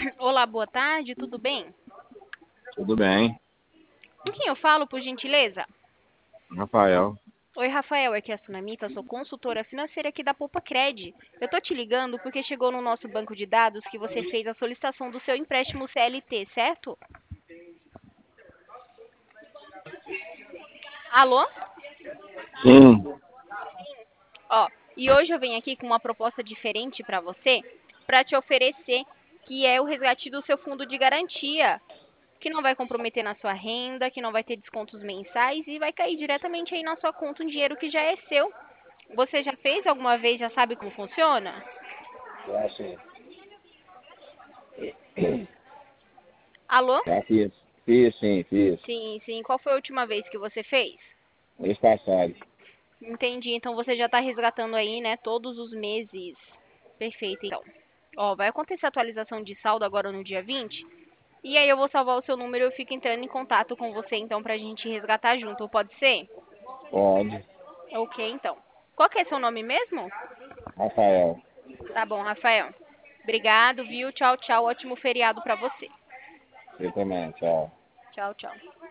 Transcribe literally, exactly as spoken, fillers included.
Olá, boa tarde, tudo bem? Tudo bem, Com quem eu falo, por gentileza? Rafael. Oi, Rafael, aqui é a Sunamita, sou consultora financeira aqui da Poupa Cred. Eu tô te ligando porque chegou no nosso banco de dados que você fez a solicitação do seu empréstimo C L T, certo? Alô? Sim, Ó, e hoje eu venho aqui com uma proposta diferente para você, para te oferecer, que é o resgate do seu fundo de garantia, que não vai comprometer na sua renda, que não vai ter descontos mensais e vai cair diretamente aí na sua conta um dinheiro que já é seu. Você já fez alguma vez, já sabe como funciona? já sim. Alô? Já fiz. Fiz, sim, fiz. Sim, sim. Qual foi a última vez que você fez? Mês passado. Entendi. Então você já está resgatando aí, né, todos os meses. Perfeito, então. Ó, vai acontecer a atualização de saldo agora no dia vinte. E aí eu vou salvar o seu número e eu fico entrando em contato com você, então, pra gente resgatar junto. Pode ser? Pode. Ok, então. Qual que é seu nome mesmo? Rafael. Tá bom, Rafael. Obrigado, viu? Tchau, tchau. Ótimo feriado pra você. Você também, tchau. Tchau, tchau.